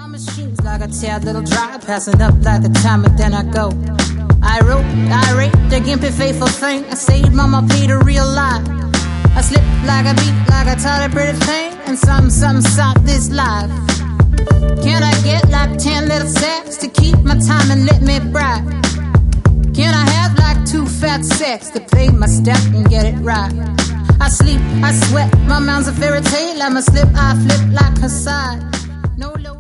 my machines like a tear little dry, passing up like the time and then I go. I rate the gimpy faithful thing. I saved mama paid a real lie. I slip like a beat, like a totally pretty thing, and some stop this life. Can I get like 10 little sacks to keep my time and let me brag? Can I have like 2 fat sacks to pay my step and get it right? I sleep, I sweat, my mind's a fairy tale. I'm a slip, I flip like her side. No low.